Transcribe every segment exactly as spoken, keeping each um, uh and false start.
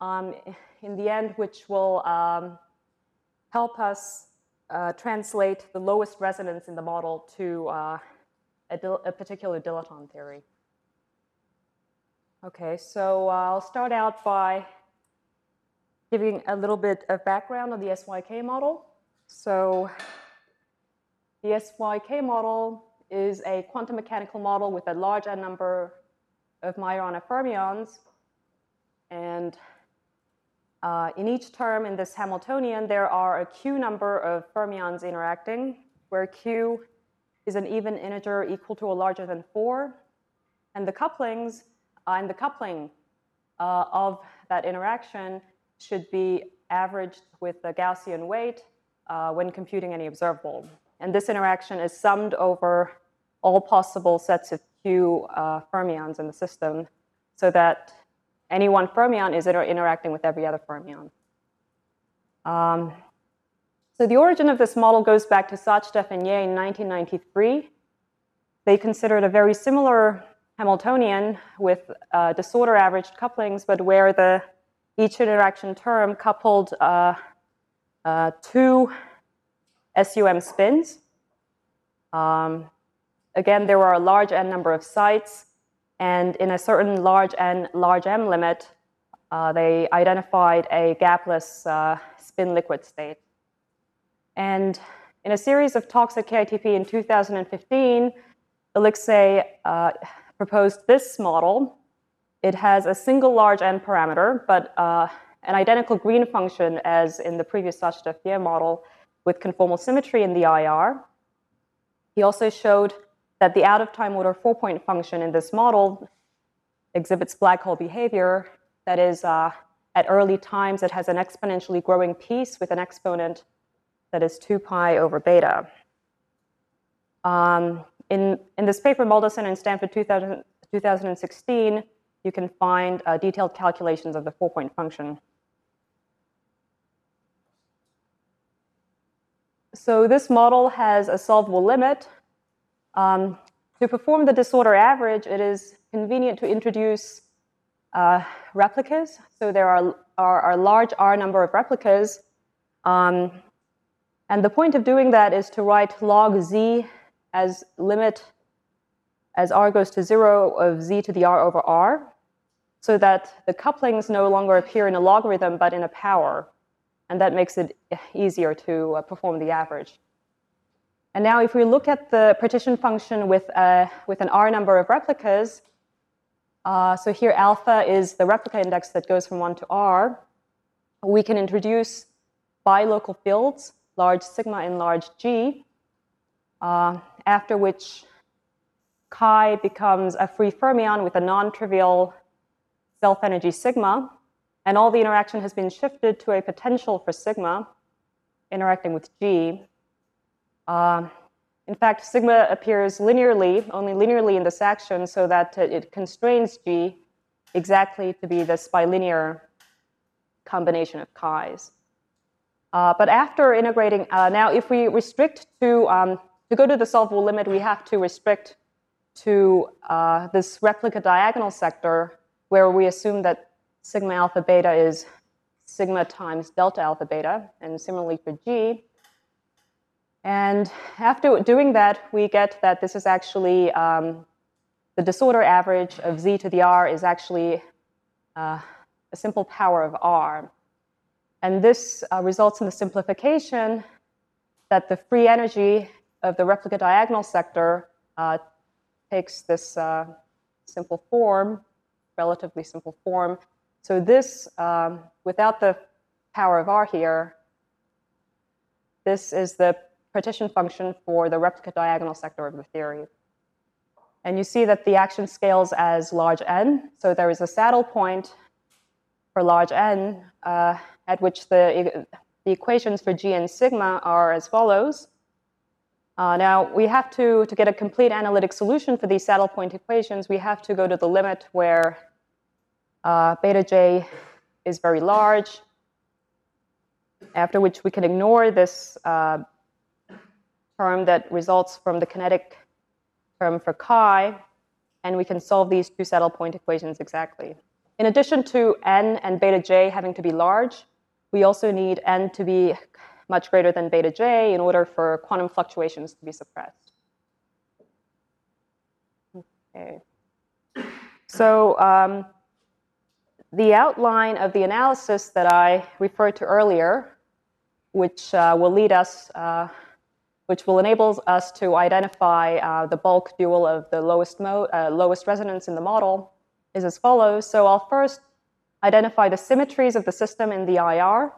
um, in the end, which will um, help us uh, translate the lowest resonance in the model to uh, a, a particular dilaton theory. Okay, so uh, I'll start out by giving a little bit of background on the S Y K model. So the S Y K model is a quantum mechanical model with a large n number of Majorana fermions. And uh, in each term in this Hamiltonian, there are a q number of fermions interacting, where q is an even integer equal to or larger than four. And the couplings, uh, and the coupling uh, of that interaction should be averaged with the Gaussian weight uh, when computing any observable. And this interaction is summed over all possible sets of q uh, fermions in the system, so that any one fermion is inter interacting with every other fermion. Um, so the origin of this model goes back to Sachdev and Ye in nineteen ninety-three. They considered a very similar Hamiltonian with uh, disorder averaged couplings, but where the each interaction term coupled uh, uh, two S U M spins. Um, again, there were a large n number of sites, and in a certain large n, large m limit, uh, they identified a gapless uh, spin liquid state. And in a series of talks at K I T P in two thousand fifteen, Alexei uh, proposed this model. It has a single large n parameter, but uh, an identical green function as in the previous Sachdev-Ye model with conformal symmetry in the I R. He also showed that the out-of-time order four-point function in this model exhibits black hole behavior. That is, uh, at early times, it has an exponentially growing piece with an exponent that is two pi over beta. Um, in, in this paper, Mulderson and Stanford two thousand, two thousand sixteen, you can find uh, detailed calculations of the four-point function. So this model has a solvable limit. Um, to perform the disorder average, it is convenient to introduce uh, replicas. So there are, are, are a large R number of replicas. Um, and the point of doing that is to write log z as limit as r goes to zero of z to the r over r, so that the couplings no longer appear in a logarithm, but in a power. And that makes it easier to uh, perform the average. And now if we look at the partition function with, uh, with an R number of replicas, uh, so here alpha is the replica index that goes from one to R, we can introduce bilocal fields, large sigma and large G, uh, after which chi becomes a free fermion with a non-trivial self-energy sigma, and all the interaction has been shifted to a potential for sigma interacting with G. Uh, in fact, sigma appears linearly, only linearly in this action, so that it constrains G exactly to be this bilinear combination of chi's. Uh, but after integrating, uh, now if we restrict to, um, to go to the solvable limit, we have to restrict to uh, this replica diagonal sector, where we assume that sigma alpha beta is sigma times delta alpha beta, and similarly for G. And after doing that, we get that this is actually um, the disorder average of z to the r is actually uh, a simple power of r. And this uh, results in the simplification that the free energy of the replica diagonal sector uh, takes this uh, simple form, relatively simple form. So this, um, without the power of r here, this is the partition function for the replica diagonal sector of the theory. And you see that the action scales as large n. So there is a saddle point for large n uh, at which the, the equations for G and sigma are as follows. Uh, now, we have to, to get a complete analytic solution for these saddle point equations, we have to go to the limit where uh, beta j is very large, after which we can ignore this uh, term that results from the kinetic term for chi, and we can solve these two saddle point equations exactly. in addition to n and beta j having to be large, we also need n to be much greater than beta j in order for quantum fluctuations to be suppressed. Okay. So um, the outline of the analysis that I referred to earlier, which uh, will lead us, uh, which will enable us to identify uh, the bulk dual of the lowest mode, uh, lowest resonance in the model, is as follows. So I'll first identify the symmetries of the system in the I R.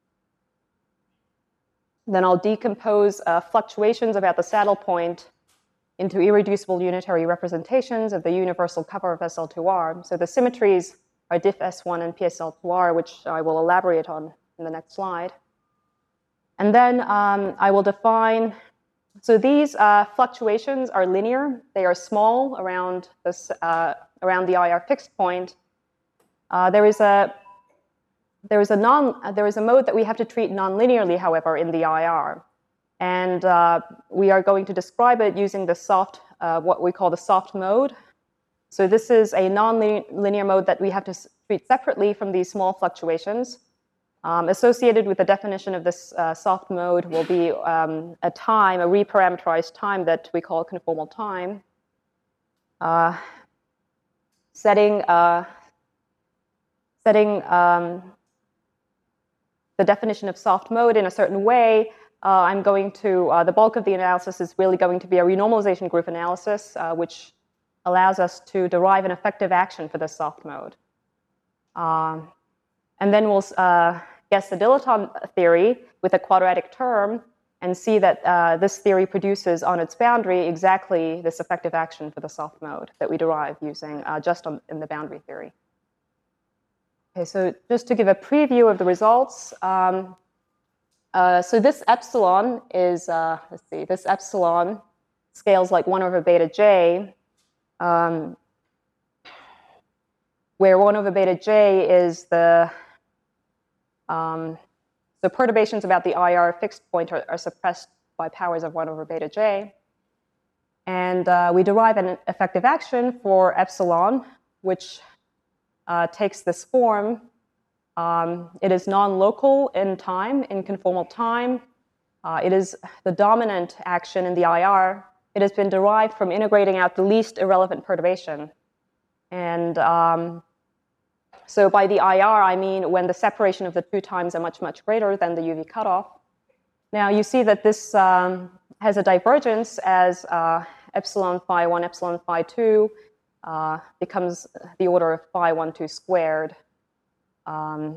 Then I'll decompose uh, fluctuations about the saddle point into irreducible unitary representations of the universal cover of S L two R. So the symmetries are diff S one and P S L two R, which I will elaborate on in the next slide. And then um, I will define, so these uh, fluctuations are linear. They are small around, this, uh, around the I R fixed point. Uh, there is a there is a non there is a mode that we have to treat nonlinearly, however, in the I R, and uh, we are going to describe it using the soft, uh, what we call the soft mode. So this is a nonlinear mode that we have to treat separately from these small fluctuations. Um, associated with the definition of this uh, soft mode will be um, a time, a reparameterized time that we call conformal time, uh, setting. Uh, setting um, the definition of soft mode in a certain way. uh, I'm going to, uh, the bulk of the analysis is really going to be a renormalization group analysis, uh, which allows us to derive an effective action for the soft mode. Um, and then we'll uh, guess the dilaton theory with a quadratic term and see that uh, this theory produces on its boundary exactly this effective action for the soft mode that we derive using uh, just on, in the boundary theory. Okay, so just to give a preview of the results, um, uh, so this epsilon is, uh, let's see, this epsilon scales like one over beta j, um, where one over beta j is the, um, the perturbations about the I R fixed point are, are suppressed by powers of one over beta j. And uh, we derive an effective action for epsilon, which Uh, takes this form. Um, it is non-local in time, in conformal time. Uh, it is the dominant action in the I R. It has been derived from integrating out the least irrelevant perturbation. And um, so by the I R, I mean when the separation of the two times are much, much greater than the U V cutoff. Now you see that this um, has a divergence as uh, epsilon phi one, epsilon phi two Uh, becomes the order of phi one two squared. Um,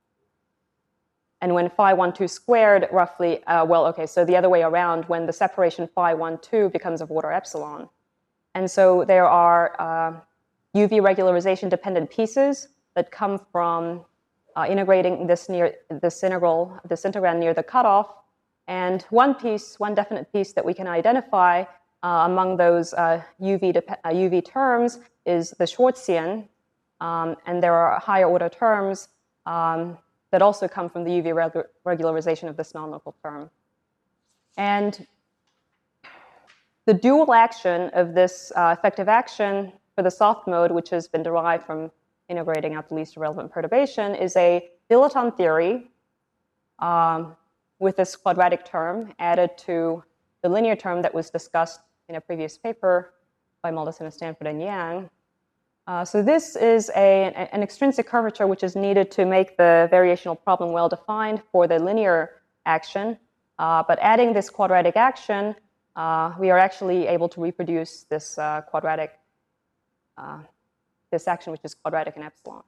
and when phi one two squared roughly, uh, well, okay, so the other way around, when the separation phi one two becomes of order epsilon. And so there are uh, U V regularization dependent pieces that come from uh, integrating this near this integral, this integrand near the cutoff. And one piece, one definite piece that we can identify Uh, among those uh, U V, uh, U V terms is the Schwartzian, um, and there are higher order terms um, that also come from the U V regu regularization of this non-local term. And the dual action of this uh, effective action for the soft mode, which has been derived from integrating out the least irrelevant perturbation, is a dilaton theory um, with this quadratic term added to the linear term that was discussed in a previous paper by Mollison, Stanford, and Yang. Uh, so this is a, an extrinsic curvature which is needed to make the variational problem well defined for the linear action. Uh, but adding this quadratic action, uh, we are actually able to reproduce this uh, quadratic, uh, this action which is quadratic in epsilon.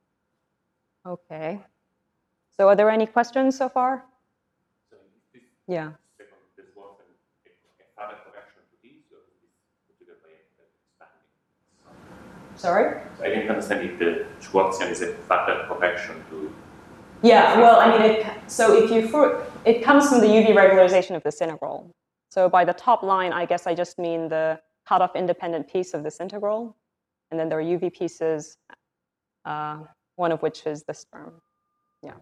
Okay. So are there any questions so far? So this yeah. Second, this was a, a further correction to this, or is this put together by expanding? Sorry? So I didn't understand if the Schwartzian is a further correction to. Yeah, well, I mean, it, so if you, it comes from the U V regularization of this integral. So by the top line, I guess I just mean the cutoff independent piece of this integral. And then there are U V pieces, uh, one of which is this term. Yeah.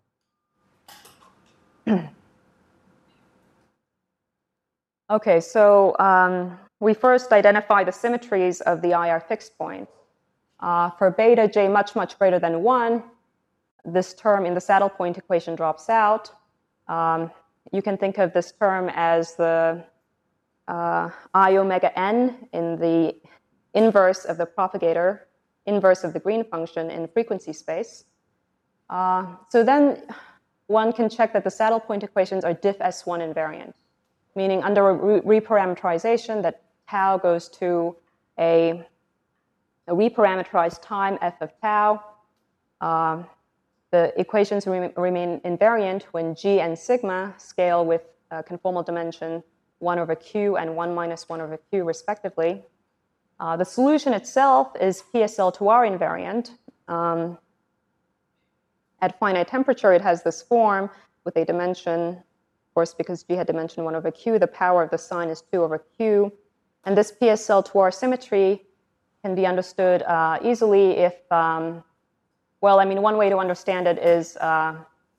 Okay, so um, we first identify the symmetries of the I R fixed point. Uh, for beta j much, much greater than one, this term in the saddle point equation drops out. Um, you can think of this term as the uh, I omega n in the inverse of the propagator, inverse of the Green function in frequency space. Uh, so then one can check that the saddle point equations are diff S one invariant, meaning under a re reparameterization that tau goes to a, a reparameterized time f of tau. Uh, the equations re remain invariant when g and sigma scale with a conformal dimension one over q and one minus one over q respectively. Uh, the solution itself is P S L two R invariant. Um, at finite temperature, it has this form with a dimension, of course, because g had dimension one over q, the power of the sign is two over q. And this P S L two R symmetry can be understood uh, easily if, um, well, I mean, one way to understand it is uh,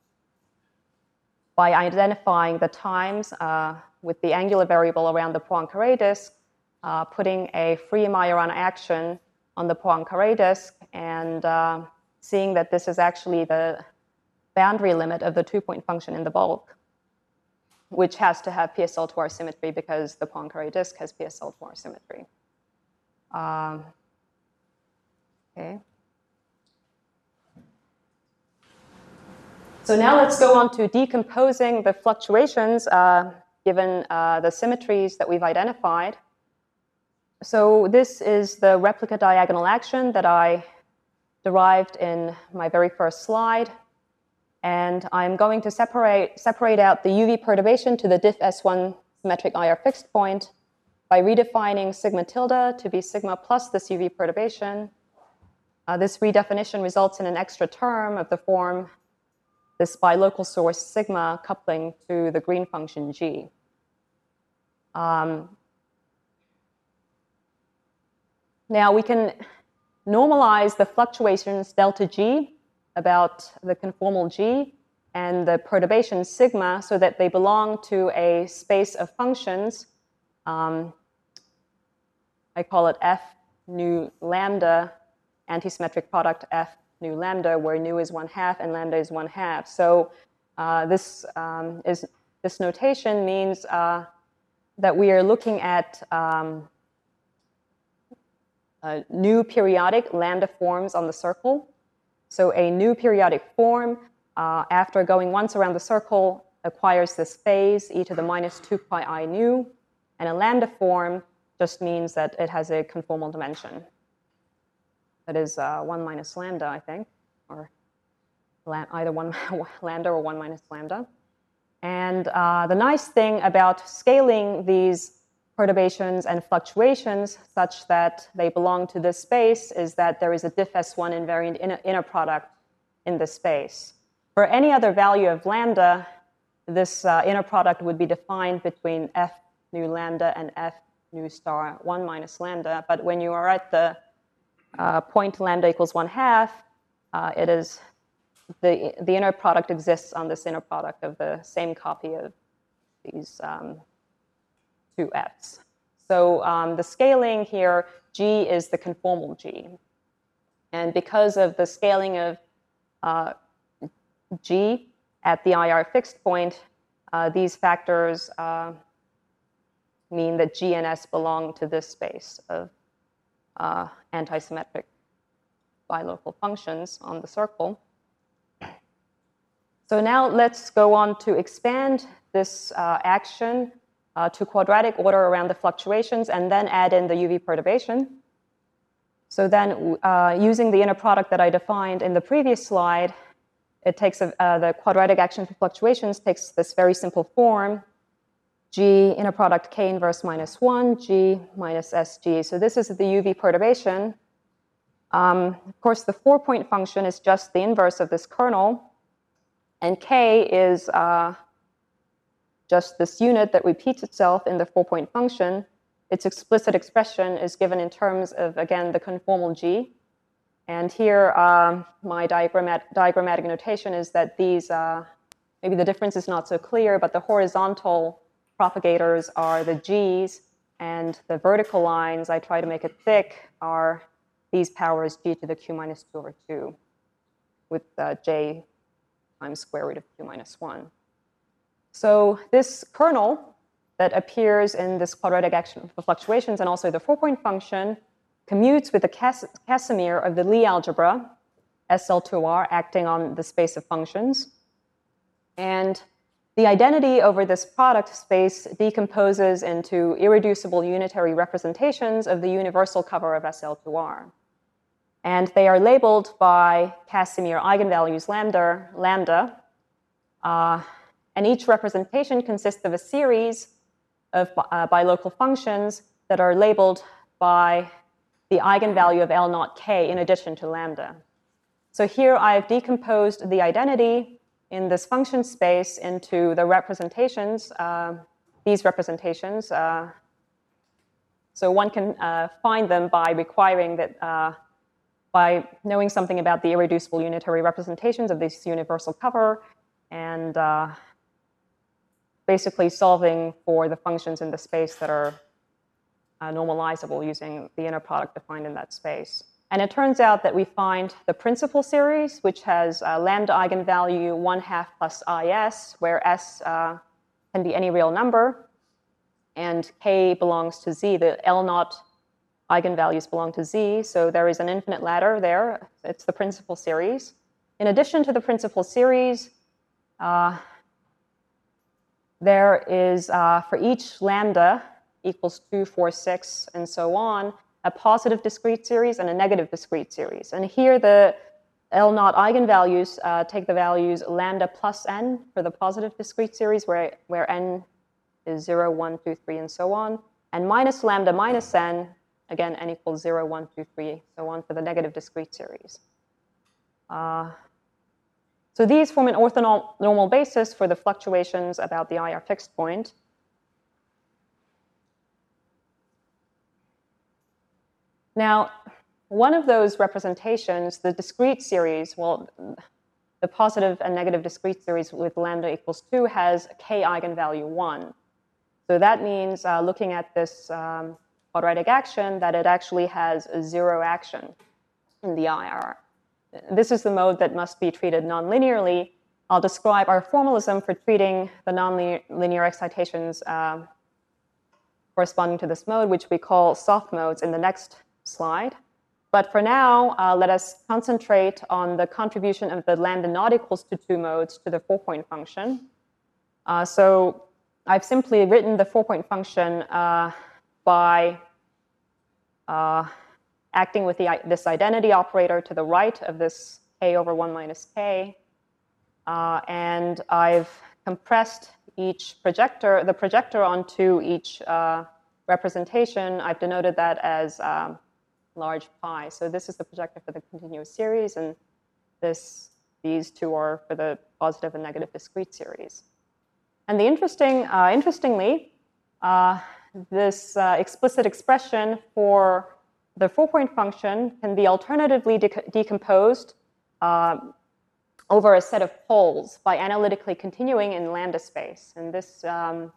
by identifying the times uh, with the angular variable around the Poincare disk, uh, putting a free Majorana action on the Poincare disk, and uh, seeing that this is actually the boundary limit of the two-point function in the bulk, which has to have P S L two R symmetry because the Poincare disk has P S L two R symmetry. Um, okay. So now let's go on to decomposing the fluctuations uh, given uh, the symmetries that we've identified. So this is the replica diagonal action that I derived in my very first slide. And I'm going to separate, separate out the U V perturbation to the diff S one symmetric I R fixed point by redefining sigma tilde to be sigma plus this U V perturbation. Uh, this redefinition results in an extra term of the form this bilocal source sigma coupling to the Green function g. Um, now we can normalize the fluctuations delta g about the conformal g and the perturbation sigma so that they belong to a space of functions. Um, I call it f nu lambda, antisymmetric product f nu lambda, where nu is one half and lambda is one half. So uh, this um, is this notation means uh, that we are looking at um, uh, new periodic lambda forms on the circle. So a new periodic form, uh, after going once around the circle, acquires this phase e to the minus two pi I nu, and a lambda form just means that it has a conformal dimension. That is uh, one minus lambda, I think, or either one lambda or one minus lambda. And uh, the nice thing about scaling these perturbations and fluctuations such that they belong to this space is that there is a diff S one invariant inner, inner product in this space. For any other value of lambda, this uh, inner product would be defined between f nu lambda and f nu star one minus lambda. But when you are at the uh, point lambda equals one half, uh, it is the, the inner product exists on this inner product of the same copy of these um, two f's. So um, the scaling here, g is the conformal g. And because of the scaling of uh, g at the I R fixed point, uh, these factors uh, mean that g and s belong to this space of uh, antisymmetric bilocal functions on the circle. So now let's go on to expand this uh, action uh, to quadratic order around the fluctuations and then add in the U V perturbation. So then uh, using the inner product that I defined in the previous slide, it takes a, uh, the quadratic action for fluctuations takes this very simple form, g inner product k inverse minus one, g minus sg. So this is the U V perturbation. Um, of course, the four-point function is just the inverse of this kernel. And k is uh, just this unit that repeats itself in the four-point function. Its explicit expression is given in terms of, again, the conformal g. And here, um, my diagrammat diagrammatic notation is that these, uh, maybe the difference is not so clear, but the horizontal propagators are the g's, and the vertical lines, I try to make it thick, are these powers g to the q minus two over two with uh, j times square root of q minus one. So this kernel that appears in this quadratic action for fluctuations and also the four-point function commutes with the Cas Casimir of the Lie algebra, S L two R, acting on the space of functions. And the identity over this product space decomposes into irreducible unitary representations of the universal cover of S L two R. And they are labeled by Casimir eigenvalues lambda, lambda uh, and each representation consists of a series of uh, bilocal functions that are labeled by the eigenvalue of L naught k in addition to lambda. So here I've decomposed the identity in this function space into the representations, uh, these representations. Uh, so one can uh, find them by requiring that, uh, by knowing something about the irreducible unitary representations of this universal cover and uh, basically solving for the functions in the space that are uh, normalizable using the inner product defined in that space. And it turns out that we find the principal series, which has uh, lambda eigenvalue one half plus is, where s uh, can be any real number, and k belongs to z. The L naught eigenvalues belong to z, so there is an infinite ladder there. It's the principal series. In addition to the principal series, uh, there is, uh, for each lambda equals two, four, six, and so on, a positive discrete series and a negative discrete series. And here the L naught eigenvalues uh, take the values lambda plus n for the positive discrete series, where, where n is zero, one, two, three, and so on, and minus lambda minus n, again, n equals zero, one, two, three, so on for the negative discrete series. Uh, so these form an orthonormal basis for the fluctuations about the I R fixed point. Now, one of those representations, the discrete series, well, the positive and negative discrete series with lambda equals two has k eigenvalue one. So that means, uh, looking at this um, quadratic action, that it actually has a zero action in the I R. This is the mode that must be treated nonlinearly. I'll describe our formalism for treating the nonlinear excitations uh, corresponding to this mode, which we call soft modes, in the next slide. But for now, uh, let us concentrate on the contribution of the lambda not equals to two modes to the four-point function. Uh, so I've simply written the four-point function uh, by uh, acting with the, this identity operator to the right of this k over one minus k. Uh, and I've compressed each projector, the projector onto each uh, representation. I've denoted that as um, large pi. So this is the projector for the continuous series, and this, these two are for the positive and negative discrete series. And the interesting, uh, interestingly, uh, this uh, explicit expression for the four-point function can be alternatively de decomposed uh, over a set of poles by analytically continuing in lambda space. And this um,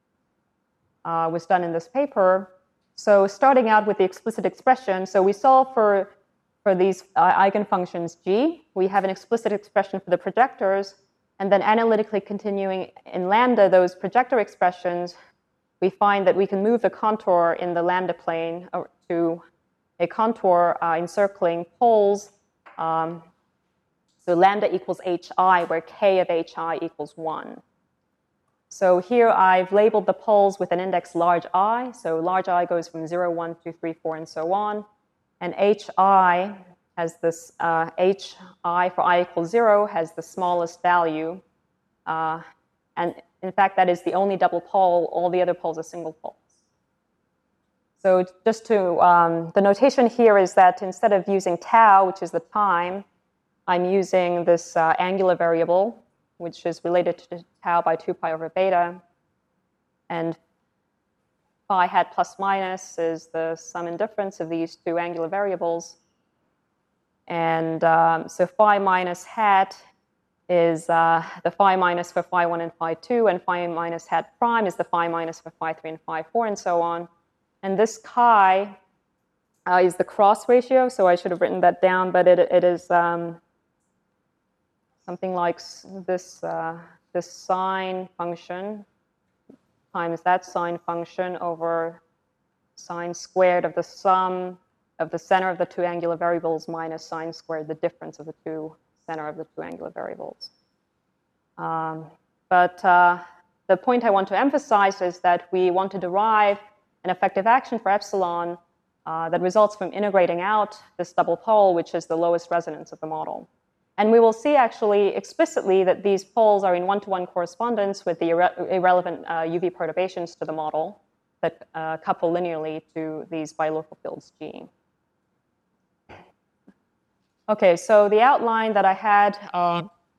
uh, was done in this paper. So starting out with the explicit expression, so we solve for, for these uh, eigenfunctions g. We have an explicit expression for the projectors. And then analytically continuing in lambda those projector expressions, we find that we can move the contour in the lambda plane to a contour uh, encircling poles. Um, so lambda equals hi, where k of hi equals one. So here I've labeled the poles with an index large I. So large I goes from zero, one, two, three, four, and so on. And hi has this, uh, hi for I equals zero has the smallest value. Uh, and in fact, that is the only double pole. All the other poles are single poles. So just to, um, the notation here is that instead of using tau, which is the time, I'm using this uh, angular variable, which is related to tau by two pi over beta. And phi hat plus minus is the sum and difference of these two angular variables. And um, so phi minus hat is uh, the phi minus for phi one and phi two, and phi minus hat prime is the phi minus for phi three and phi four, and so on. And this chi uh, is the cross ratio. So I should have written that down, but it, it is um, something like this, uh, this sine function times that sine function over sine squared of the sum of the center of the two angular variables minus sine squared, the difference of the two center of the two angular variables. Um, but uh, the point I want to emphasize is that we want to derive an effective action for epsilon uh, that results from integrating out this double pole, which is the lowest resonance of the model. And we will see actually explicitly that these poles are in one-to-one correspondence with the irre irrelevant uh, U V perturbations to the model that uh, couple linearly to these bilocal fields G. Okay, so the outline that I had, uh,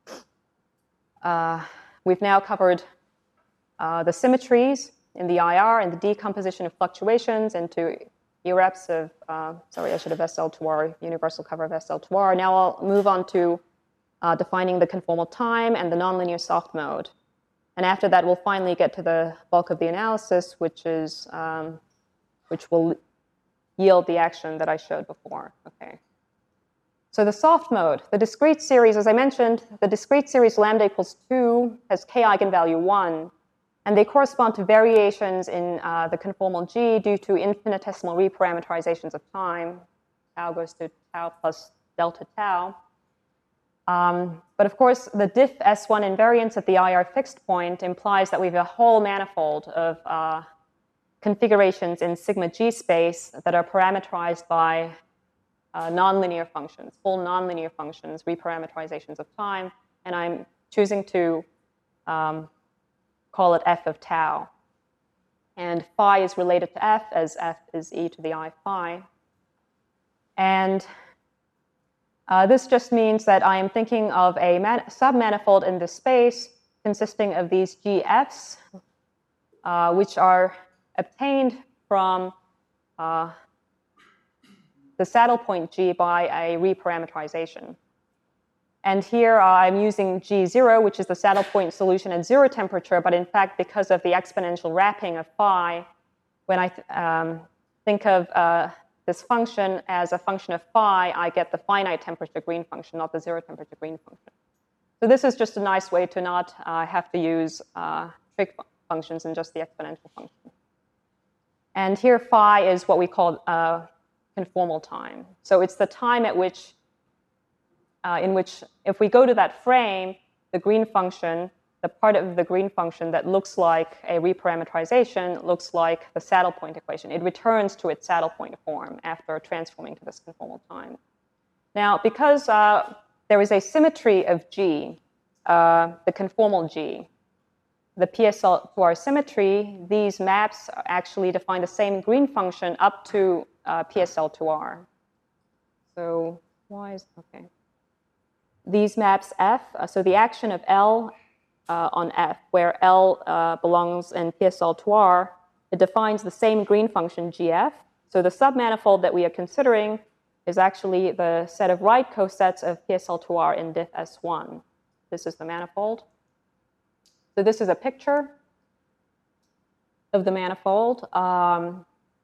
uh, we've now covered uh, the symmetries in the I R and the decomposition of fluctuations into E R E Ps of, uh, sorry, I should have S L two R, universal cover of S L two R. Now I'll move on to uh, defining the conformal time and the nonlinear soft mode. And after that, we'll finally get to the bulk of the analysis, which is, um, which will yield the action that I showed before. Okay. So the soft mode, the discrete series, as I mentioned, the discrete series lambda equals two has k eigenvalue one, and they correspond to variations in uh, the conformal G due to infinitesimal reparameterizations of time. Tau goes to tau plus delta tau. Um, but of course, the diff S one invariance at the I R fixed point implies that we have a whole manifold of uh, configurations in sigma G space that are parameterized by uh, nonlinear functions, full nonlinear functions, reparameterizations of time, and I'm choosing to um, call it f of tau. And phi is related to f, as f is e to the I phi. And uh, this just means that I am thinking of a submanifold in this space consisting of these G Fs, uh, which are obtained from uh, the saddle point G by a reparameterization. And here uh, I'm using G zero, which is the saddle point solution at zero temperature, but in fact, because of the exponential wrapping of phi, when I th um, think of uh, this function as a function of phi, I get the finite temperature green function, not the zero temperature green function. So this is just a nice way to not uh, have to use uh, trig functions and just the exponential function. And here phi is what we call uh, conformal time. So it's the time at which, uh, in which, if we go to that frame, the green function, the part of the green function that looks like a reparameterization looks like the saddle point equation. It returns to its saddle point form after transforming to this conformal time. Now, because uh, there is a symmetry of G, uh, the conformal G, the P S L two R symmetry, these maps actually define the same green function up to uh, P S L two R. So why is, okay. These maps F, uh, so the action of L uh, on F, where L uh, belongs in P S L two R, it defines the same green function G F. So the submanifold that we are considering is actually the set of right cosets of P S L two R in diff S one. This is the manifold. So this is a picture of the manifold. Um,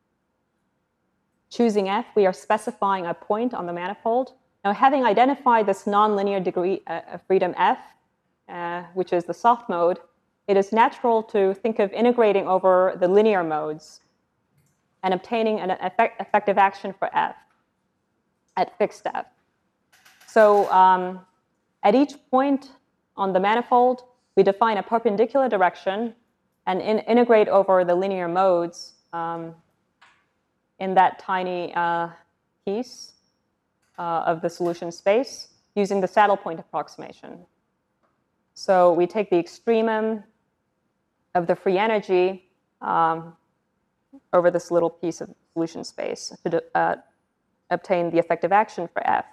choosing F, we are specifying a point on the manifold. Now, having identified this nonlinear degree uh, of freedom F, uh, which is the soft mode, it is natural to think of integrating over the linear modes and obtaining an effect effective action for F at fixed F. So um, at each point on the manifold, we define a perpendicular direction and in integrate over the linear modes um, in that tiny uh, piece uh, of the solution space using the saddle point approximation. So we take the extremum of the free energy um, over this little piece of solution space to uh, obtain the effective action for F.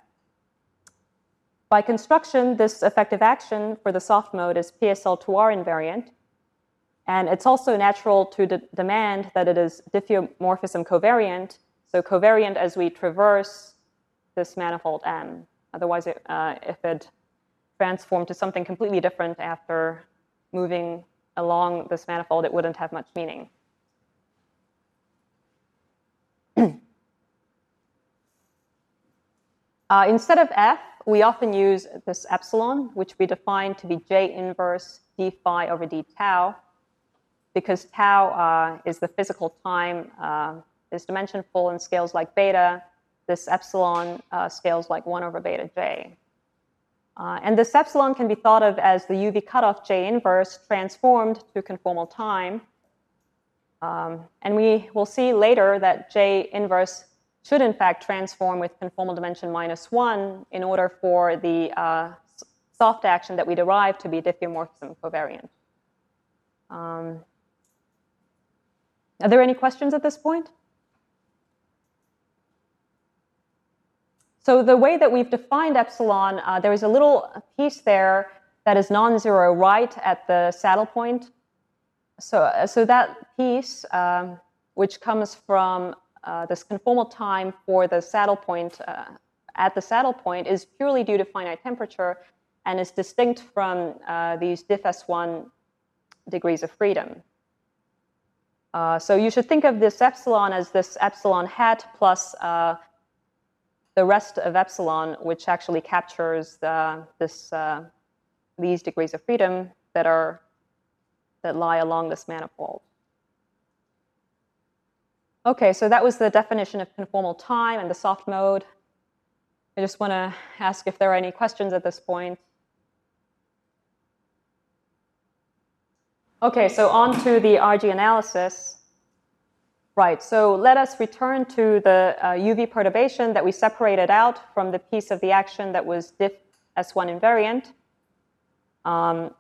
By construction, this effective action for the soft mode is P S L two R invariant. And it's also natural to de demand that it is diffeomorphism covariant. So covariant as we traverse this manifold M. Otherwise, it, uh, if it transformed to something completely different after moving along this manifold, it wouldn't have much meaning. Uh, instead of F, we often use this epsilon, which we define to be J inverse d phi over d tau, because tau uh, is the physical time, uh, is dimensionful and scales like beta. This epsilon uh, scales like one over beta j. Uh, and this epsilon can be thought of as the U V cutoff J inverse transformed to conformal time. Um, and we will see later that J inverse should in fact transform with conformal dimension minus one in order for the uh, soft action that we derive to be diffeomorphism covariant. Um, are there any questions at this point? So the way that we've defined epsilon, uh, there is a little piece there that is non-zero right at the saddle point. So, uh, so that piece, um, which comes from uh, this conformal time for the saddle point, uh, at the saddle point, is purely due to finite temperature and is distinct from uh, these diff S one degrees of freedom. Uh, so you should think of this epsilon as this epsilon hat plus uh, the rest of epsilon, which actually captures the, this, uh, these degrees of freedom that are that lie along this manifold. Okay, so that was the definition of conformal time and the soft mode. I just want to ask if there are any questions at this point. Okay, so on to the R G analysis. Right, so let us return to the uh, U V perturbation that we separated out from the piece of the action that was diff S one invariant. Um,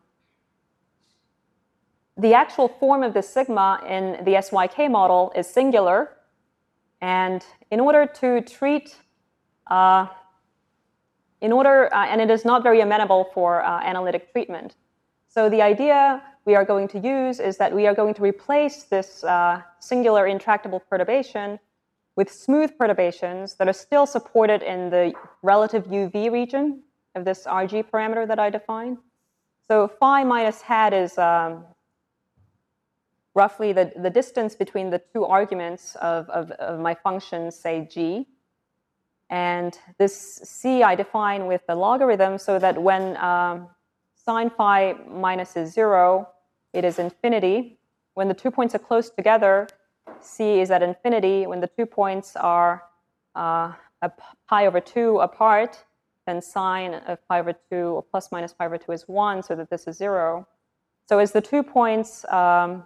The actual form of the sigma in the S Y K model is singular. And in order to treat, uh, in order, uh, and it is not very amenable for uh, analytic treatment. So the idea we are going to use is that we are going to replace this uh, singular intractable perturbation with smooth perturbations that are still supported in the relative U V region of this R G parameter that I defined. So phi minus hat is um, roughly the, the distance between the two arguments of, of, of my function, say, g. And this c I define with the logarithm so that when um, sine phi minus is zero, it is infinity. When the two points are close together, c is at infinity. When the two points are uh, a pi over two apart, then sine of pi over two or plus minus pi over two is one, so that this is zero. So as the two points um,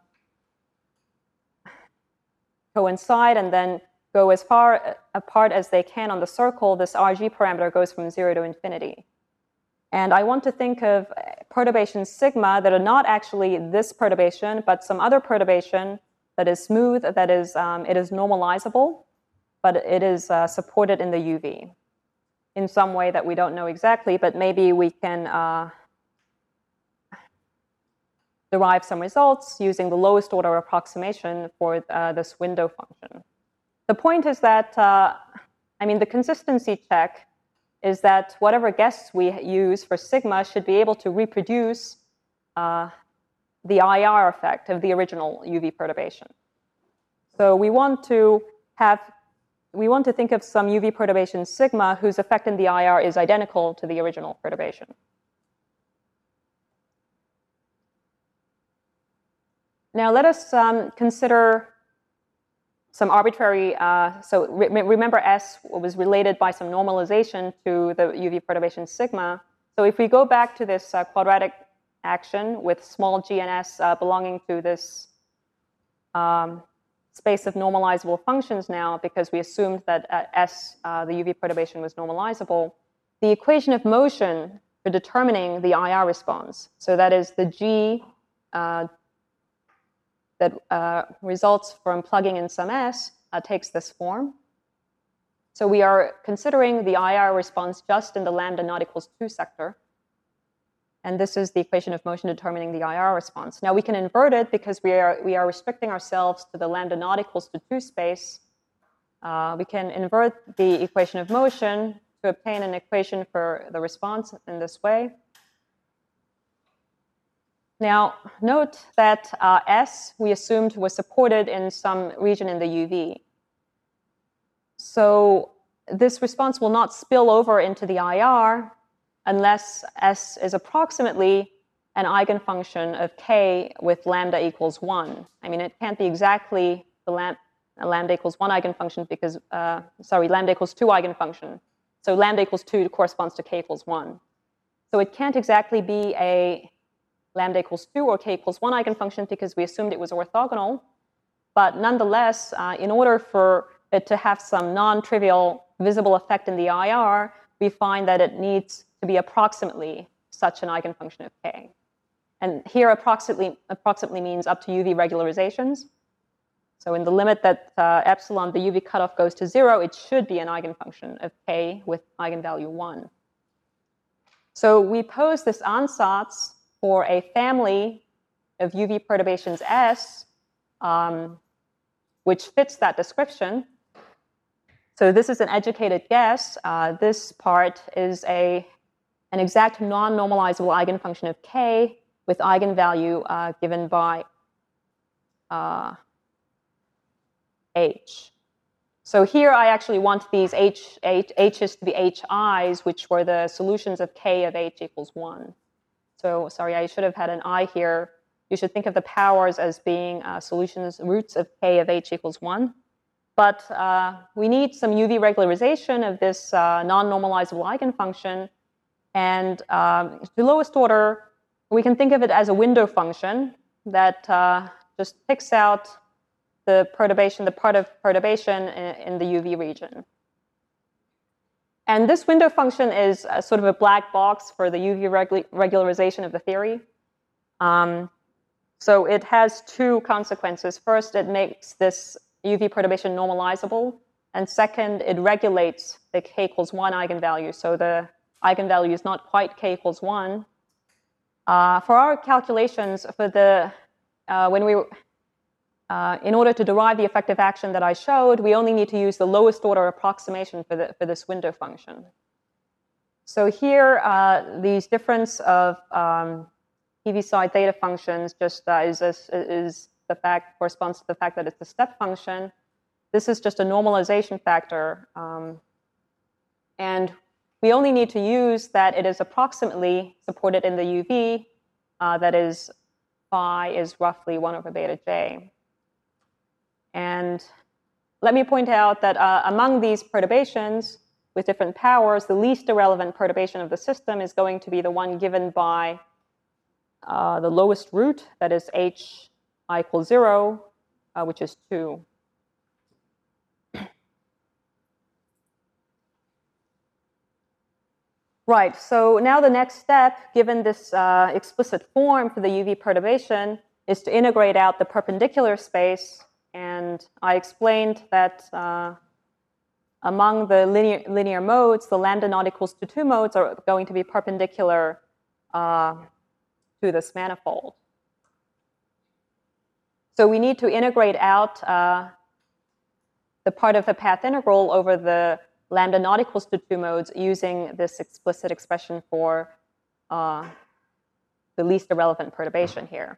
coincide and then go as far apart as they can on the circle, this R G parameter goes from zero to infinity. And I want to think of perturbations sigma that are not actually this perturbation, but some other perturbation that is smooth, that is, um, it is normalizable, but it is uh, supported in the U V in some way that we don't know exactly, but maybe we can uh, derive some results using the lowest order approximation for uh, this window function. The point is that, uh, I mean, the consistency check is that whatever guess we use for sigma should be able to reproduce uh, the I R effect of the original U V perturbation. So we want to have, we want to think of some U V perturbation sigma whose effect in the I R is identical to the original perturbation. Now let us um, consider some arbitrary, uh, so re remember S was related by some normalization to the U V perturbation sigma. So if we go back to this uh, quadratic action with small g and s uh, belonging to this um, space of normalizable functions now, because we assumed that at S, uh, the U V perturbation was normalizable, the equation of motion for determining the I R response, so that is the g uh, that uh, results from plugging in some s, uh, takes this form. So we are considering the I R response just in the lambda not equals two sector. And this is the equation of motion determining the I R response. Now we can invert it because we are, we are restricting ourselves to the lambda not equals to two space. Uh, we can invert the equation of motion to obtain an equation for the response in this way. Now, note that uh, S, we assumed, was supported in some region in the U V. So this response will not spill over into the I R unless S is approximately an eigenfunction of K with lambda equals one. I mean, it can't be exactly the lam lambda equals one eigenfunction because, uh, sorry, lambda equals two eigenfunction. So lambda equals two corresponds to K equals one. So it can't exactly be a lambda equals two or K equals one eigenfunction because we assumed it was orthogonal. But nonetheless, uh, in order for it to have some non-trivial visible effect in the I R, we find that it needs to be approximately such an eigenfunction of K. And here approximately, approximately means up to U V regularizations. So in the limit that uh, epsilon, the U V cutoff goes to zero, it should be an eigenfunction of K with eigenvalue one. So we pose this ansatz for a family of U V perturbations S, um, which fits that description. So this is an educated guess. Uh, this part is a, an exact non-normalizable eigenfunction of K with eigenvalue uh, given by uh, H. So here I actually want these H, H, H's to be H I's, which were the solutions of K of H equals one. So sorry, I should have had an I here. You should think of the powers as being uh, solutions, roots of K of H equals one. But uh, we need some U V regularization of this uh, non-normalizable eigenfunction. And um, to lowest order, we can think of it as a window function that uh, just picks out the perturbation, the part of perturbation in, in the U V region. And this window function is a sort of a black box for the U V regu regularization of the theory. Um, so it has two consequences. First, it makes this U V perturbation normalizable. And second, it regulates the K equals one eigenvalue. So the eigenvalue is not quite K equals one. Uh, for our calculations, for the, uh, when we, uh, in order to derive the effective action that I showed, we only need to use the lowest order approximation for, the, for this window function. So here, uh, these difference of um, Heaviside theta functions just uh, is, is, is the fact, corresponds to the fact that it's a step function. This is just a normalization factor. Um, and we only need to use that it is approximately supported in the U V, uh, that is, phi is roughly one over beta j. And let me point out that uh, among these perturbations with different powers, the least irrelevant perturbation of the system is going to be the one given by uh, the lowest root, that is h I equals zero, uh, which is two. Right, so now the next step, given this uh, explicit form for the U V perturbation, is to integrate out the perpendicular space. And I explained that uh, among the linear, linear modes, the lambda not equals to two modes are going to be perpendicular uh, to this manifold. So we need to integrate out uh, the part of the path integral over the lambda not equals to two modes using this explicit expression for uh, the least irrelevant perturbation here.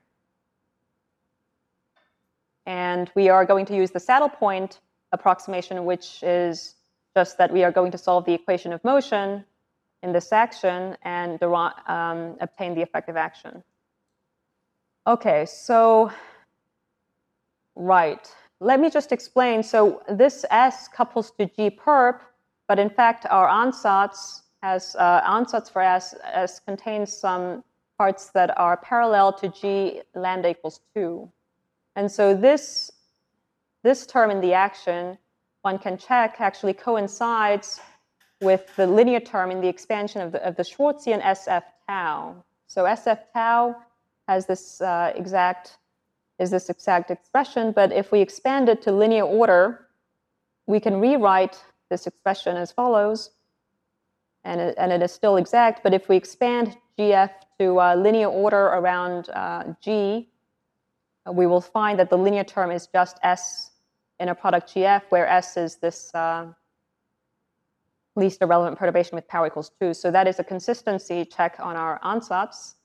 And we are going to use the saddle point approximation, which is just that we are going to solve the equation of motion in this action and um, obtain the effective action. Okay, so, right. Let me just explain. So this S couples to G perp, but in fact, our ansatz has uh, ansatz for S, S contains some parts that are parallel to G lambda equals two. And so this, this term in the action, one can check, actually coincides with the linear term in the expansion of the, of the Schwartzian S F tau. So S F tau has this uh, exact, is this exact expression, but if we expand it to linear order, we can rewrite this expression as follows, and it, and it is still exact, but if we expand G F to uh, linear order around uh, G, we will find that the linear term is just S in a product G F, where S is this uh, least irrelevant perturbation with power equals two. So that is a consistency check on our ansatz.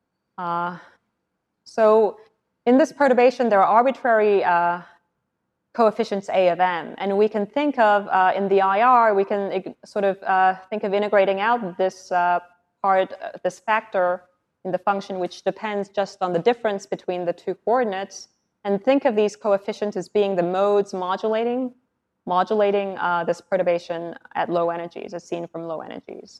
Uh, so in this perturbation, there are arbitrary uh, coefficients A of m. And we can think of, uh, in the I R, we can sort of uh, think of integrating out this uh, part, uh, this factor in the function, which depends just on the difference between the two coordinates, and think of these coefficients as being the modes modulating, modulating uh, this perturbation at low energies, as seen from low energies.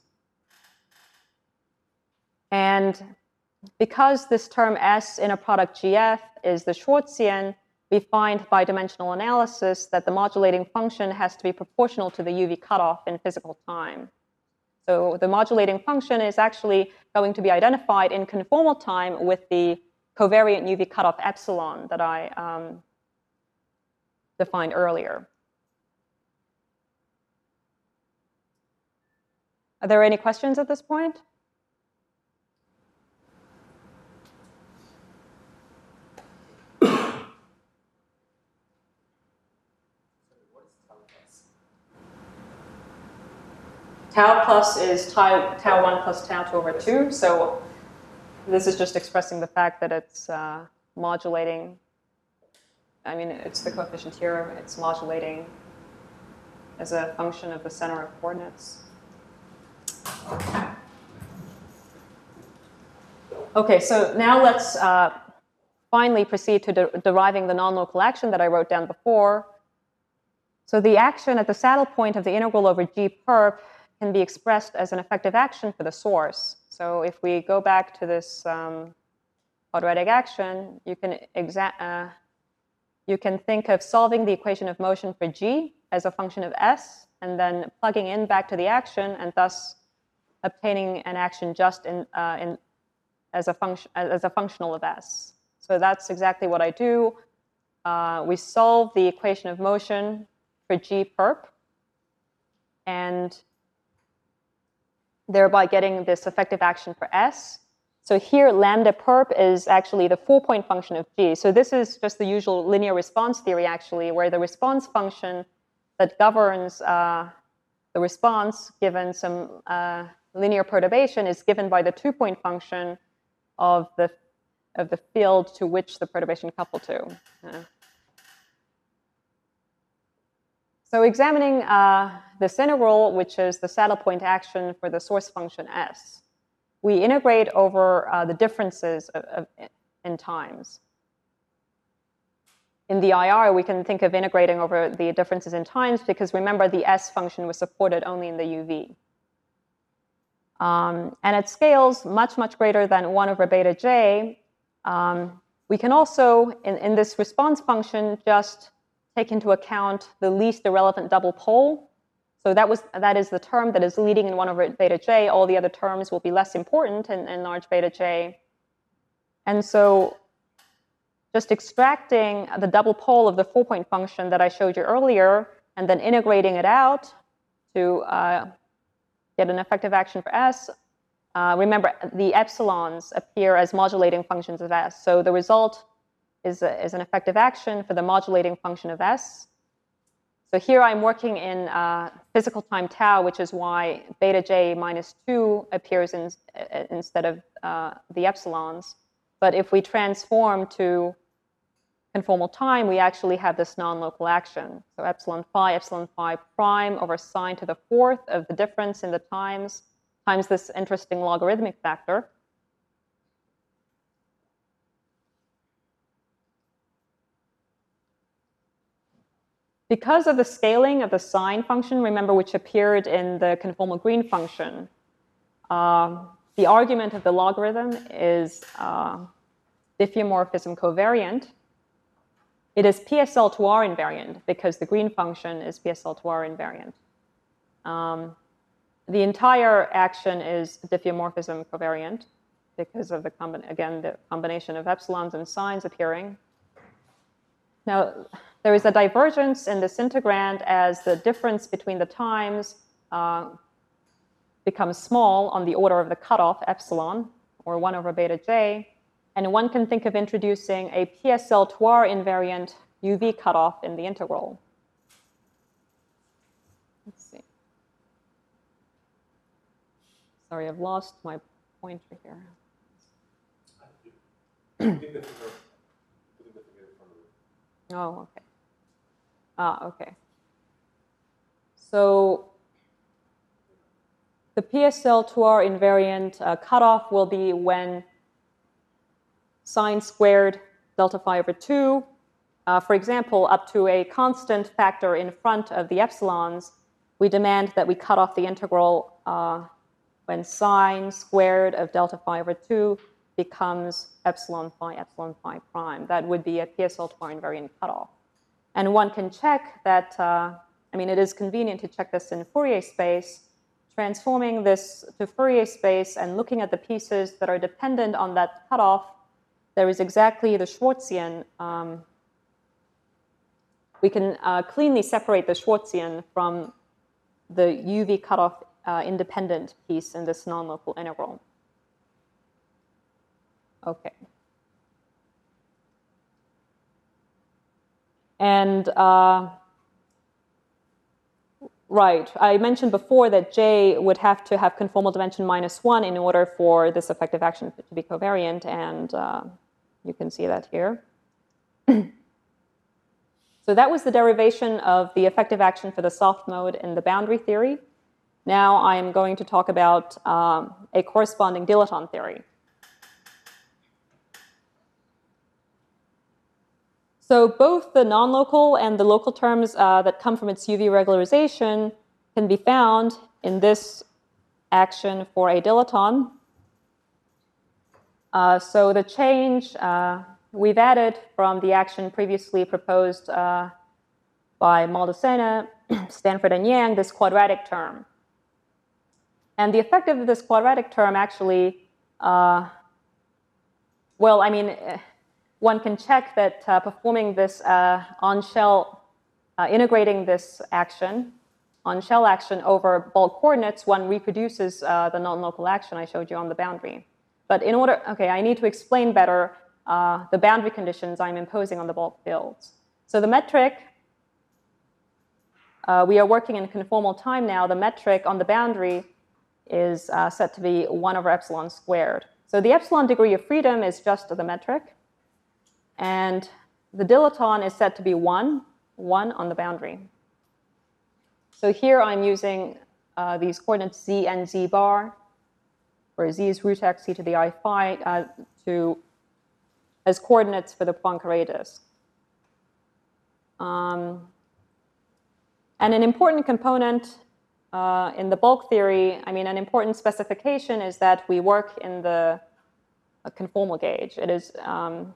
And because this term S inner product G F is the Schwarzian, we find by dimensional analysis that the modulating function has to be proportional to the U V cutoff in physical time. So the modulating function is actually going to be identified in conformal time with the covariant U V cutoff epsilon that I um, defined earlier. Are there any questions at this point? Tau plus is tau, tau one plus tau two over two. So this is just expressing the fact that it's uh, modulating. I mean, it's the coefficient here. It's modulating as a function of the center of coordinates. Okay, so now let's uh, finally proceed to de deriving the non-local action that I wrote down before. So the action at the saddle point of the integral over G perp can be expressed as an effective action for the source. So if we go back to this um, quadratic action, you can, exa uh, you can think of solving the equation of motion for G as a function of S, and then plugging in back to the action, and thus obtaining an action just in, uh, in, as, a function, as a functional of S. So that's exactly what I do. Uh, we solve the equation of motion for G perp, and thereby getting this effective action for S. So here, lambda perp is actually the four-point function of G. So this is just the usual linear response theory, actually, where the response function that governs uh, the response given some uh, linear perturbation is given by the two-point function of the, of the field to which the perturbation coupled to. Uh, So examining uh, this integral, which is the saddle point action for the source function S, we integrate over uh, the differences of, of, in times. In the I R, we can think of integrating over the differences in times because remember the S function was supported only in the U V. Um, and at scales much, much greater than one over beta j, um, we can also, in, in this response function, just take into account the least irrelevant double pole. So that, was, that is the term that is leading in one over beta j. All the other terms will be less important in, in large beta j. And so just extracting the double pole of the four-point function that I showed you earlier and then integrating it out to uh, get an effective action for S. Uh, remember, the epsilons appear as modulating functions of S. So the result is, a, is an effective action for the modulating function of S. So here I'm working in uh, physical time tau, which is why beta j minus two appears in, uh, instead of uh, the epsilons. But if we transform to conformal time, we actually have this non-local action. So epsilon phi, epsilon phi prime over sine to the fourth of the difference in the times times this interesting logarithmic factor. Because of the scaling of the sine function, remember, which appeared in the conformal green function, uh, the argument of the logarithm is uh, diffeomorphism covariant. It is P S L to R invariant because the green function is P S L to R invariant. Um, the entire action is diffeomorphism covariant because of the, again, the combination of epsilons and sines appearing. Now, there is a divergence in this integrand as the difference between the times uh, becomes small on the order of the cutoff, epsilon, or one over beta j. And one can think of introducing a P S L to R invariant U V cutoff in the integral. Let's see. Sorry, I've lost my pointer here. Oh, okay. Ah, okay. So the P S L two R invariant uh, cutoff will be when sine squared delta phi over two, uh, for example, up to a constant factor in front of the epsilons, we demand that we cut off the integral uh, when sine squared of delta phi over two becomes epsilon phi, epsilon phi prime. That would be a P S L two R invariant cutoff. And one can check that, uh, I mean, it is convenient to check this in Fourier space, transforming this to Fourier space and looking at the pieces that are dependent on that cutoff. There is exactly the Schwarzian. Um, we can uh, cleanly separate the Schwarzian from the U V cutoff uh, independent piece in this non-local integral. Okay. And uh, right, I mentioned before that J would have to have conformal dimension minus one in order for this effective action to be covariant, and uh, you can see that here. So that was the derivation of the effective action for the soft mode in the boundary theory. Now I'm going to talk about um, a corresponding dilaton theory. So both the non-local and the local terms uh, that come from its U V regularization can be found in this action for a dilaton. Uh, so the change uh, we've added from the action previously proposed uh, by Maldacena, Stanford, and Yang, this quadratic term. And the effect of this quadratic term actually, uh, well, I mean, one can check that uh, performing this uh, on-shell, uh, integrating this action, on-shell action over bulk coordinates, one reproduces uh, the non-local action I showed you on the boundary. But in order, okay, I need to explain better uh, the boundary conditions I'm imposing on the bulk fields. So the metric, uh, we are working in conformal time now. The metric on the boundary is uh, set to be one over epsilon squared. So the epsilon degree of freedom is just the metric. And the dilaton is set to be one, one on the boundary. So here I'm using uh, these coordinates z and z bar, where z is root x, e to the I phi, uh, to, as coordinates for the Poincaré disk. Um, and an important component uh, in the bulk theory, I mean, an important specification is that we work in the uh, conformal gauge. It is, um,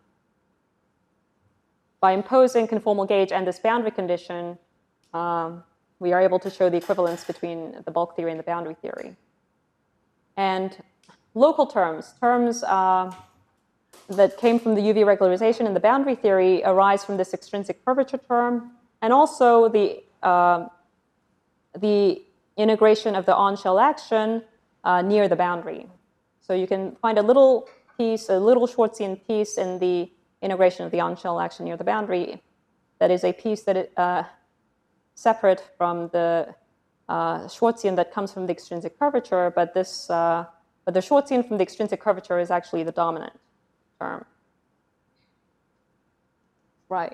by imposing conformal gauge and this boundary condition, um, we are able to show the equivalence between the bulk theory and the boundary theory. And local terms, terms uh, that came from the U V regularization in the boundary theory arise from this extrinsic curvature term, and also the, uh, the integration of the on-shell action uh, near the boundary. So you can find a little piece, a little Schwarzian piece in the integration of the on-shell action near the boundary. That is a piece that is uh, separate from the uh, Schwarzian that comes from the extrinsic curvature, but this, uh, but the Schwarzian from the extrinsic curvature is actually the dominant term. Right.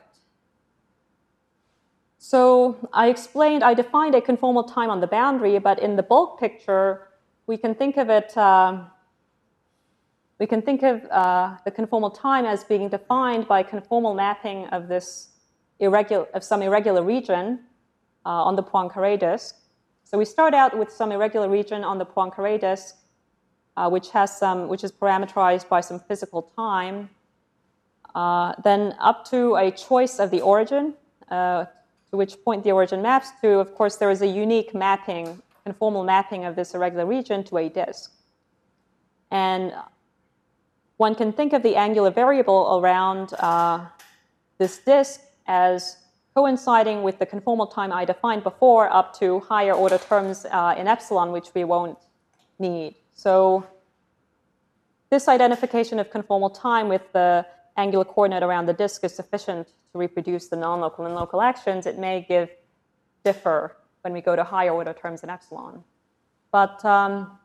So I explained, I defined a conformal time on the boundary, but in the bulk picture, we can think of it. Uh, We can think of uh, the conformal time as being defined by conformal mapping of this irregular, of some irregular region uh, on the Poincaré disk. So we start out with some irregular region on the Poincaré disk, uh, which has some, which is parameterized by some physical time. Uh, then up to a choice of the origin, uh, to which point the origin maps to. Of course, there is a unique mapping, conformal mapping of this irregular region to a disk, and one can think of the angular variable around uh, this disk as coinciding with the conformal time I defined before up to higher order terms uh, in epsilon, which we won't need. So this identification of conformal time with the angular coordinate around the disk is sufficient to reproduce the non-local and local actions. It may give differ when we go to higher order terms in epsilon. But um,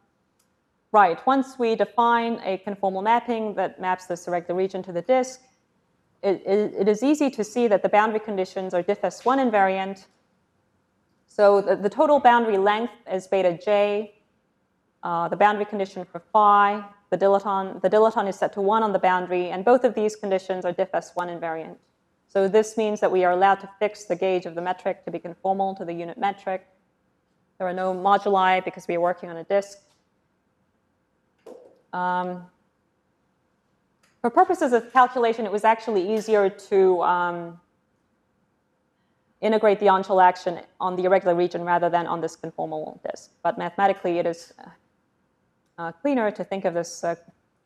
right, once we define a conformal mapping that maps this irregular region to the disk, it, it, it is easy to see that the boundary conditions are diff S one invariant. So the, the total boundary length is beta j. Uh, the boundary condition for phi, the dilaton, the dilaton is set to one on the boundary, and both of these conditions are diff S one invariant. So this means that we are allowed to fix the gauge of the metric to be conformal to the unit metric. There are no moduli because we are working on a disk. Um, for purposes of calculation, it was actually easier to um, integrate the on-shell action on the irregular region rather than on this conformal disk. But mathematically, it is uh, cleaner to think of this uh,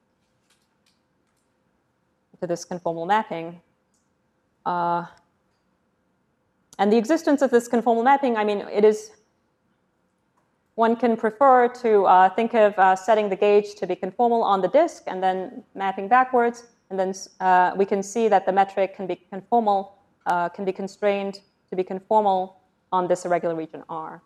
to this conformal mapping. Uh, and the existence of this conformal mapping, I mean, it is, one can prefer to uh, think of uh, setting the gauge to be conformal on the disk and then mapping backwards. And then uh, we can see that the metric can be conformal, uh, can be constrained to be conformal on this irregular region R.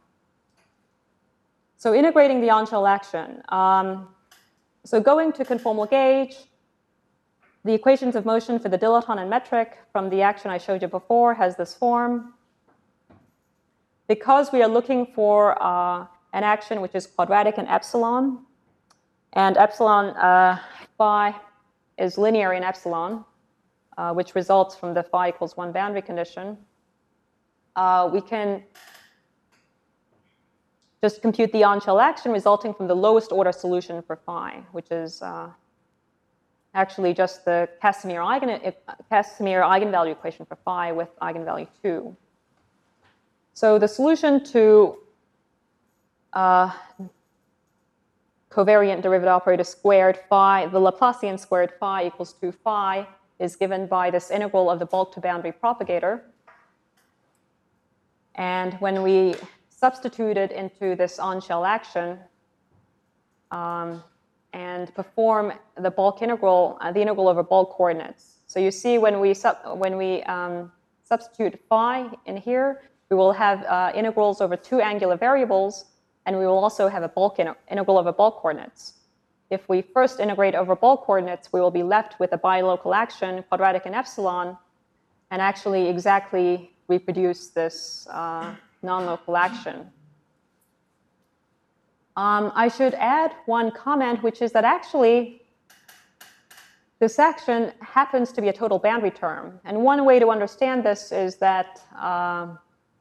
So integrating the on-shell action. Um, so going to conformal gauge, the equations of motion for the dilaton and metric from the action I showed you before has this form. Because we are looking for uh, an action which is quadratic in epsilon, and epsilon uh, phi is linear in epsilon, uh, which results from the phi equals one boundary condition, uh, we can just compute the on-shell action resulting from the lowest order solution for phi, which is uh, actually just the Casimir, eigen, Casimir eigenvalue equation for phi with eigenvalue two. So the solution to uh, covariant derivative operator squared phi, the Laplacian squared phi equals two phi, is given by this integral of the bulk to boundary propagator. And when we substitute it into this on-shell action, um, and perform the bulk integral, uh, the integral over bulk coordinates. So you see when we, sub when we um, substitute phi in here, we will have uh, integrals over two angular variables, and we will also have a bulk in integral over bulk coordinates. If we first integrate over bulk coordinates, we will be left with a bilocal action, quadratic in epsilon, and actually exactly reproduce this uh, non-local action. Um, I should add one comment, which is that actually this action happens to be a total boundary term. And one way to understand this is that um,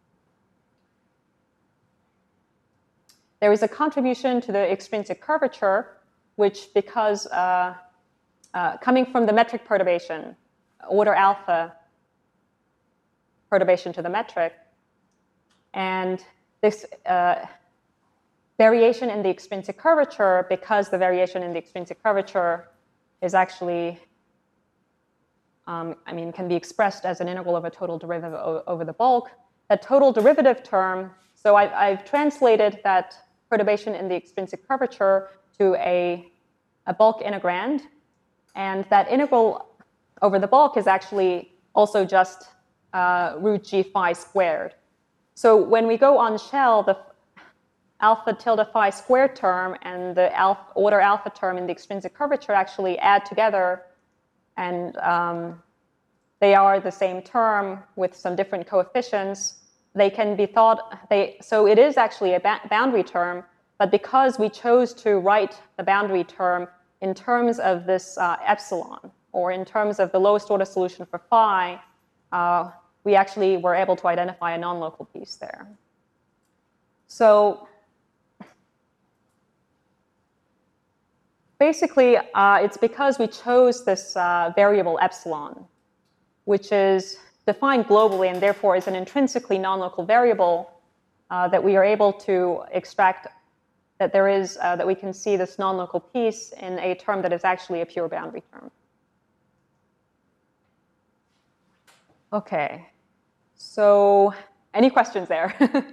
there is a contribution to the extrinsic curvature, which because uh, uh, coming from the metric perturbation, order alpha perturbation to the metric, and this uh, variation in the extrinsic curvature, because the variation in the extrinsic curvature is actually, um, I mean, can be expressed as an integral of a total derivative over the bulk. That total derivative term, so I, I've translated that perturbation in the extrinsic curvature to a, a bulk integrand, and that integral over the bulk is actually also just uh, root g phi squared. So when we go on shell, the alpha tilde phi squared term and the alpha, order alpha term in the extrinsic curvature actually add together, and um, they are the same term with some different coefficients. They can be thought, they, so it is actually a ba boundary term, but because we chose to write the boundary term in terms of this uh, epsilon, or in terms of the lowest order solution for phi, uh, we actually were able to identify a non-local piece there. So basically, uh, it's because we chose this uh, variable epsilon, which is defined globally and therefore is an intrinsically non-local variable, uh, that we are able to extract that there is, uh, that we can see this non-local piece in a term that is actually a pure boundary term. Okay, so any questions there?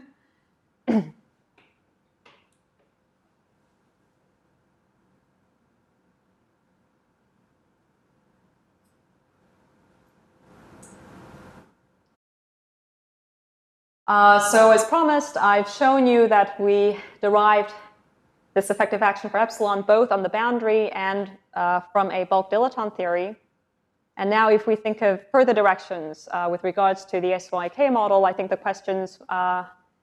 Uh, so as promised, I've shown you that we derived this effective action for epsilon both on the boundary and uh, from a bulk dilaton theory. and now if we think of further directions uh, with regards to the S Y K model, I think the questions uh,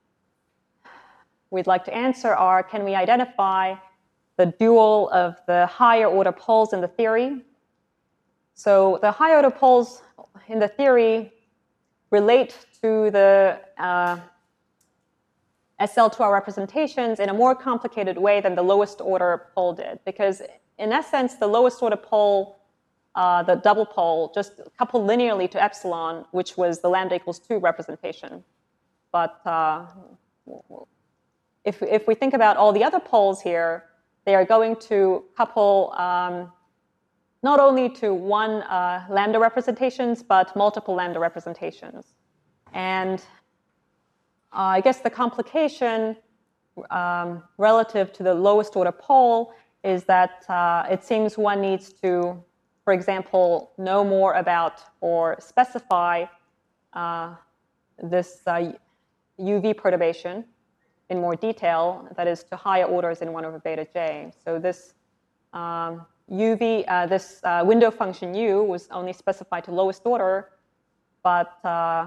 we'd like to answer are, can we identify the dual of the higher order poles in the theory? So the higher order poles in the theory relate to the uh, S L two R representations in a more complicated way than the lowest order pole did, because in essence, the lowest order pole, uh, the double pole, just coupled linearly to epsilon, which was the lambda equals two representation. But uh, if, if we think about all the other poles here, they are going to couple um, not only to one uh, lambda representations, but multiple lambda representations. And uh, I guess the complication um, relative to the lowest order pole is that uh, it seems one needs to, for example, know more about or specify uh, this uh, U V perturbation in more detail, that is to higher orders in one over beta j. So this um, U V, uh, this uh, window function u was only specified to lowest order, but uh,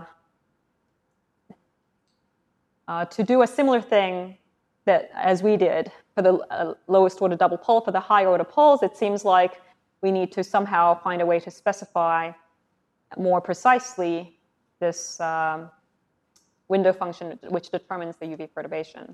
uh, to do a similar thing that as we did for the uh, lowest order double pole, for the higher order poles, it seems like we need to somehow find a way to specify more precisely this um, window function which determines the U V perturbation.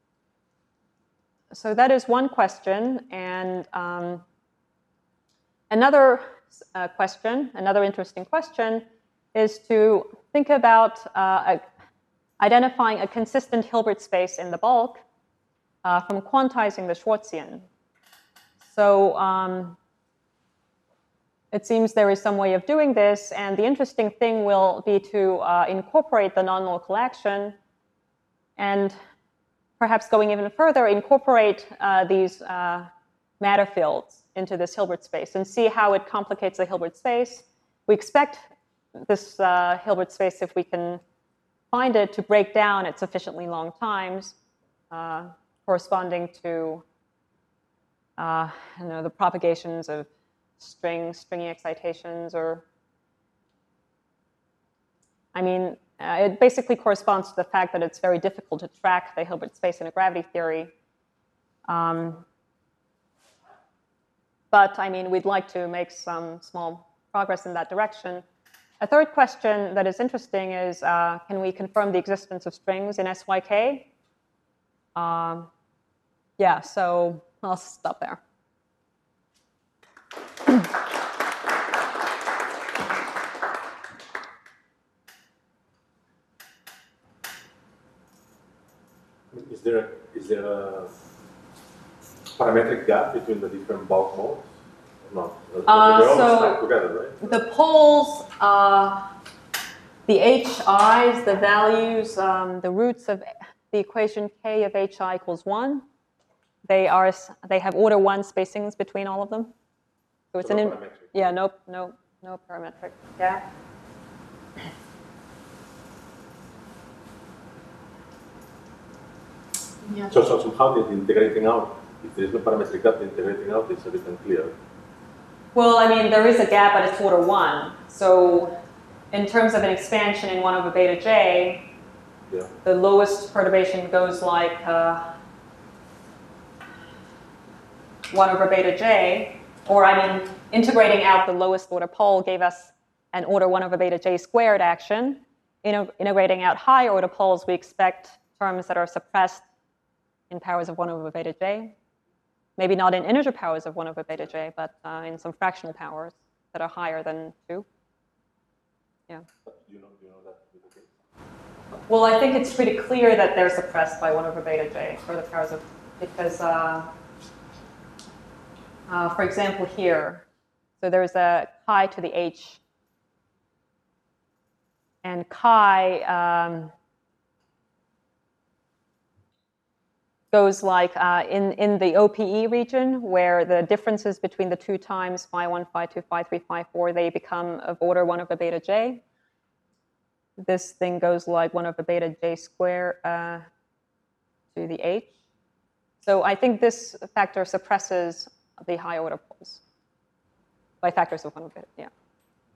So that is one question, and um, another uh, question, another interesting question, is to think about uh, a, identifying a consistent Hilbert space in the bulk uh, from quantizing the Schwartzian. So um, it seems there is some way of doing this, and the interesting thing will be to uh, incorporate the non-local action, and perhaps going even further, incorporate uh, these uh, matter fields into this Hilbert space and see how it complicates the Hilbert space. We expect this uh, Hilbert space, if we can find it, to break down at sufficiently long times, uh, corresponding to uh, you know, the propagations of string, stringy excitations, or, I mean, uh, it basically corresponds to the fact that it's very difficult to track the Hilbert space in a gravity theory. Um, but, I mean, we'd like to make some small progress in that direction. A third question that is interesting is, uh, can we confirm the existence of strings in S Y K? Um, yeah, so I'll stop there. Is there, is there a parametric gap between the different bulk modes? No, Uh, they're all so stacked together, right? The poles, uh, the H I's, the values, um, the roots of the equation K of H I equals one, they are they have order one spacings between all of them. So it's So an no in, parametric. yeah no no no parametric gap. Yeah. So, so somehow the integrating out, if there is no parametric gap, the integrating out is a bit unclear. Well, I mean, there is a gap, but it's order one. So in terms of an expansion in one over beta j, Yeah. the lowest perturbation goes like uh, one over beta j, or I mean, integrating out the lowest order pole gave us an order one over beta j squared action. In integrating out high order poles, we expect terms that are suppressed in powers of one over beta j. Maybe not in integer powers of one over beta j, but uh, in some fractional powers that are higher than two. Yeah. But you know, you know that with the case. Well, I think it's pretty clear that they're suppressed by one over beta j for the powers of, because, uh, uh, for example, here, so there's a chi to the h, and chi um, goes like uh, in, in the O P E region, where the differences between the two times phi one, phi two, phi three, phi four, they become of order one over beta j. This thing goes like one over beta j square uh, to the h. So I think this factor suppresses the high order poles by factors of one over beta, yeah.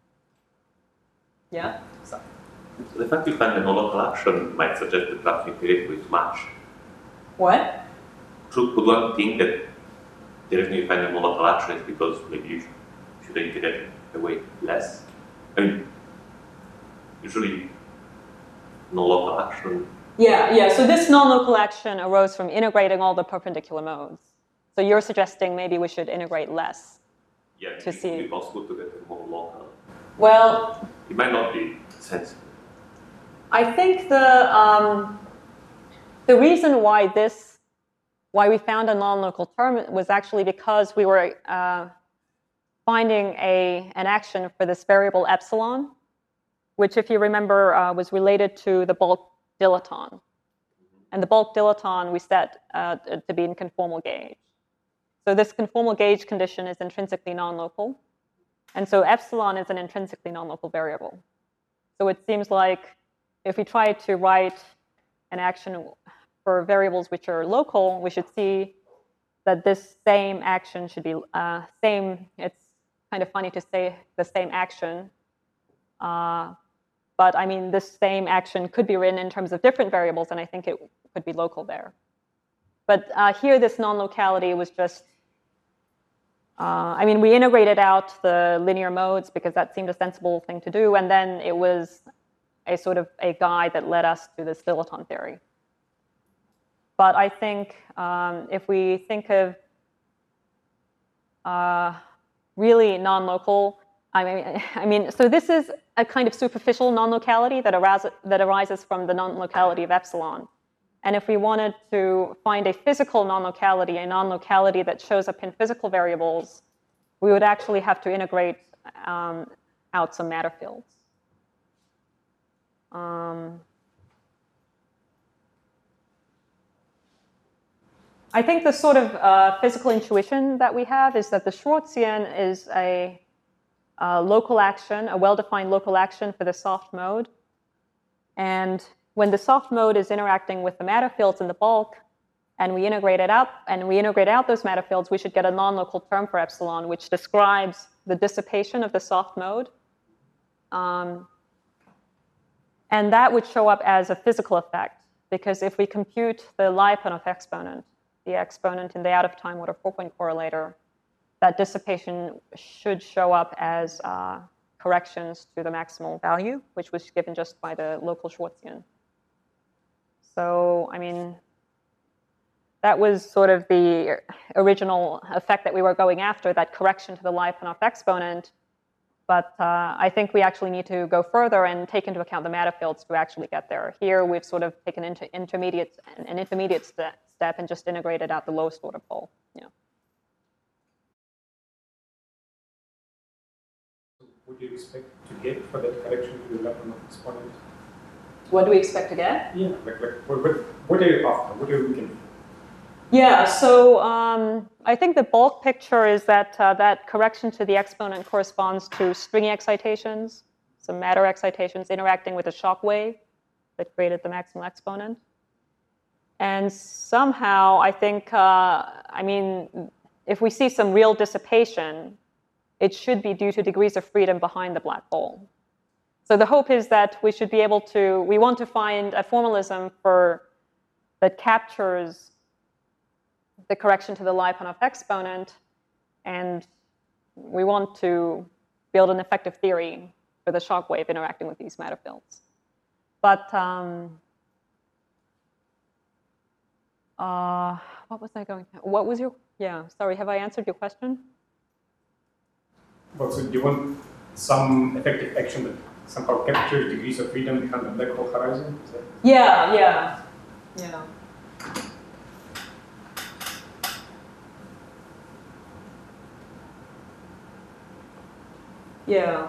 Yeah. So. So the fact you find a non-local action might suggest that perhaps you integrate with much. What? Could could one think that the reason you find a non-local action is because maybe you should, should integrate away less? I mean, usually non-local action. Yeah, yeah. So this non-local action arose from integrating all the perpendicular modes. So you're suggesting maybe we should integrate less. Yeah, to it see. would be possible to get a more local. Well, it might not be sensible. I think the um, the reason why this why we found a non-local term was actually because we were uh, finding a an action for this variable epsilon, which, if you remember, uh, was related to the bulk dilaton. And the bulk dilaton we set uh, to be in conformal gauge. So this conformal gauge condition is intrinsically non-local. And so epsilon is an intrinsically non-local variable. So it seems like if we try to write an action for variables which are local, we should see that this same action should be uh, same. It's kind of funny to say the same action. Uh, But I mean, this same action could be written in terms of different variables, and I think it could be local there. But uh, here, this non-locality was just, uh, I mean, we integrated out the linear modes because that seemed a sensible thing to do, and then it was a sort of a guide that led us to this dilaton theory. But I think um, if we think of uh, really non-local, I mean, I mean, so this is a kind of superficial non-locality that, arise, that arises from the non-locality of epsilon. And if we wanted to find a physical non-locality, a non-locality that shows up in physical variables, we would actually have to integrate um, out some matter fields. Um, I think the sort of uh, physical intuition that we have is that the Schwarzian is a Uh, local action, a well-defined local action for the soft mode. And when the soft mode is interacting with the matter fields in the bulk, and we integrate it out, and we integrate out those matter fields, we should get a non-local term for epsilon, which describes the dissipation of the soft mode. Um, and that would show up as a physical effect, because if we compute the Lyapunov exponent, the exponent in the out-of-time order four-point correlator, that dissipation should show up as uh, corrections to the maximal value, which was given just by the local Schwarzian. So, I mean, that was sort of the original effect that we were going after, that correction to the Lyapunov exponent. But uh, I think we actually need to go further and take into account the matter fields to actually get there. Here, we've sort of taken into intermediate, an intermediate step, step and just integrated out the lowest order pole. Yeah. What do you expect to get for that correction to the Lyapunov exponent? What do we expect to get? Yeah, like, like what, what, what are you after? What are you looking for? Yeah, so um, I think the bulk picture is that uh, that correction to the exponent corresponds to stringy excitations, some matter excitations interacting with a shock wave that created the maximal exponent. And somehow, I think, uh, I mean, if we see some real dissipation, it should be due to degrees of freedom behind the black hole. So the hope is that we should be able to, we want to find a formalism for that captures the correction to the Lyapunov exponent, and we want to build an effective theory for the shock wave interacting with these matter fields. But um, uh, what was I going to, what was your, yeah, sorry, have I answered your question? Well, so do you want some effective action that somehow captures degrees of freedom behind the black hole horizon? Is that... Yeah, yeah, yeah. Yeah.